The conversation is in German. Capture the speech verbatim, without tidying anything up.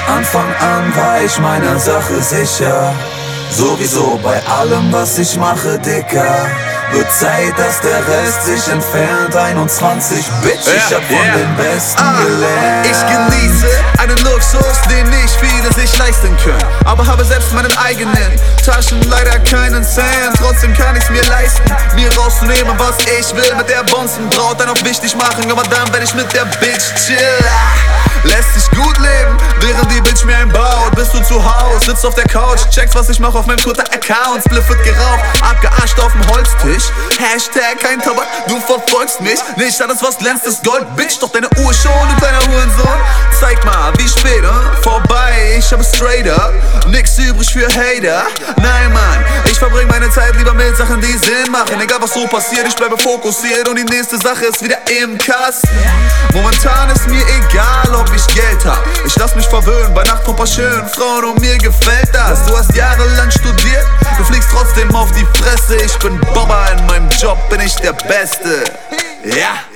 Anfang an war ich meiner Sache sicher. Sowieso bei allem, was ich mache, Dicker. Wird Zeit, dass der Rest sich entfernt. einundzwanzig, Bitch, ich hab von yeah. den Besten ah, gelernt. Ich genieße einen Luxus, den nicht viele sich leisten können. Aber habe selbst meinen eigenen Taschen, leider keinen Cent. Trotzdem kann ich's mir leisten, mir rauszunehmen, was ich will. Mit der Bonzenbraut dann auch wichtig machen, aber dann, wenn ich mit der Bitch chill. Lässt sich gut leben, während die Bitch mir einbaut. Bist du zu Haus, sitzt auf der Couch, checkst, was ich mach auf meinem Twitter-Account. Spliff wird geraucht, abgearscht auf dem Holztisch. Hashtag kein Tabak, du verfolgst mich. Nicht alles, was glänzt, ist Gold, Bitch. Doch deine Uhr schon, du kleiner Hurensohn. Zeig mal, wie spät, äh? vorbei, ich habe straight up nix übrig für Hater. Nein, Mann, ich verbring meine Zeit lieber mit Sachen, die Sinn machen. Egal was so passiert, ich bleibe fokussiert. Und die nächste Sache ist wieder im Kasten. Momentan ist mir egal, ob ich Geld hab. Ich lass mich verwöhnen bei Nacht von paar schönen Frauen und mir gefällt das. Du hast jahrelang studiert, du fliegst trotzdem auf die Fresse. Ich bin Bobber, in meinem Job bin ich der Beste. Ja.